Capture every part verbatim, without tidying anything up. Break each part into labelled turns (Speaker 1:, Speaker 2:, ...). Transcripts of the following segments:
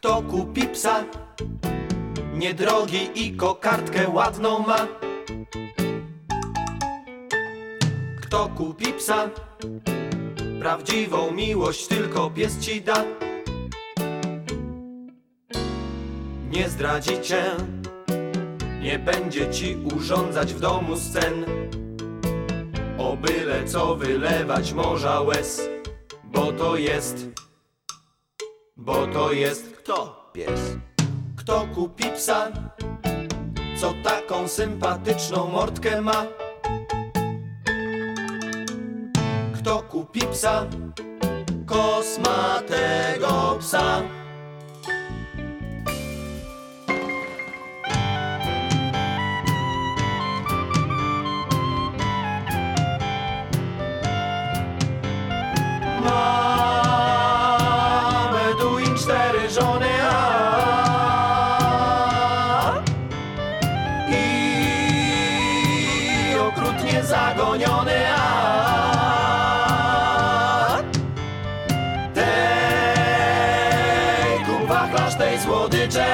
Speaker 1: Kto kupi psa? Niedrogi i kokardkę ładną ma. Kto kupi psa? Prawdziwą miłość tylko pies ci da. Nie zdradzi cię, nie będzie ci urządzać w domu scen, o byle co wylewać morza łez. Bo to jest, bo to jest kto? Pies. Kto kupi psa? Co taką sympatyczną mordkę ma? Kto kupi psa? Kosmatego psa. Ma Beduin cztery żony, a i okrutnie zagoniony, a tej kup wachlarz tej słodycze,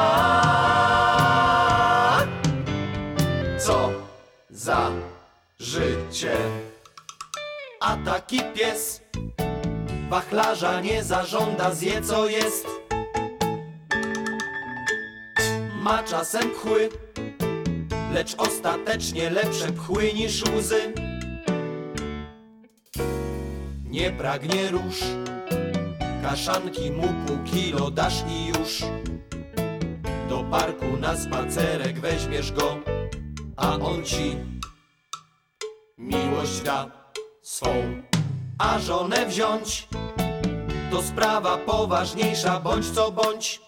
Speaker 1: a co za życie. A taki pies wachlarza nie zażąda, zje co jest. Ma czasem pchły, lecz ostatecznie lepsze pchły niż łzy. Nie pragnie róż, kaszanki mu pół kilo dasz i już. Do parku na spacerek weźmiesz go, a on ci miłość da swą. A żonę wziąć to sprawa poważniejsza, bądź co bądź.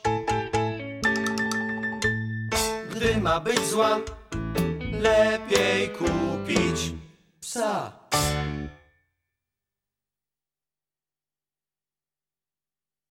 Speaker 1: Gdy ma być zła, lepiej kupić psa.